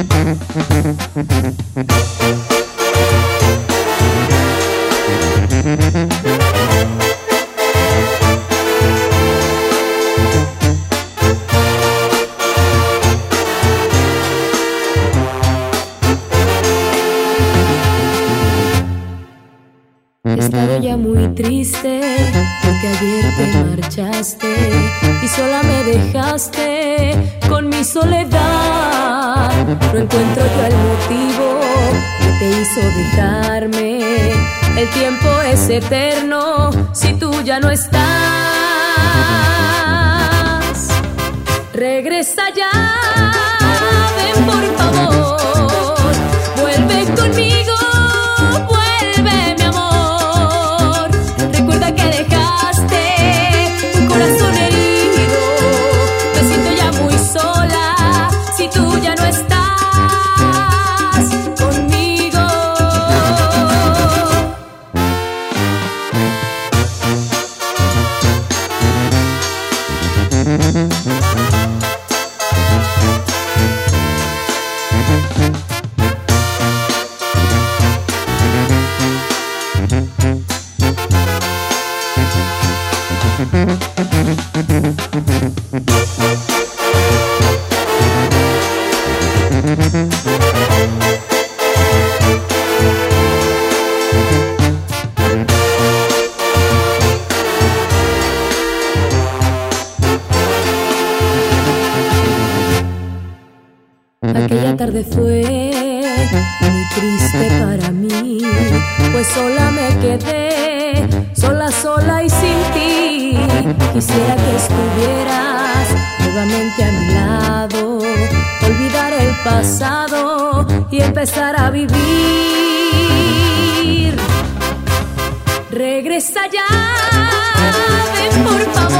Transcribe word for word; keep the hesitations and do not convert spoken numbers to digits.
He estado ya muy triste porque ayer te marchaste y sola me dejaste con mi soledad. No encuentro yo el motivo que te hizo dejarme. El tiempo es eterno si tú ya no estás. Regresa ya, ven por favor, vuelve conmigo. Tú ya no estás conmigo. Aquella tarde fue muy triste para mí, pues sola me quedé, sola, sola y sin ti. Quisiera que estuvieras nuevamente a mi lado, olvidar el pasado y empezar a vivir. Regresa ya, ven por favor.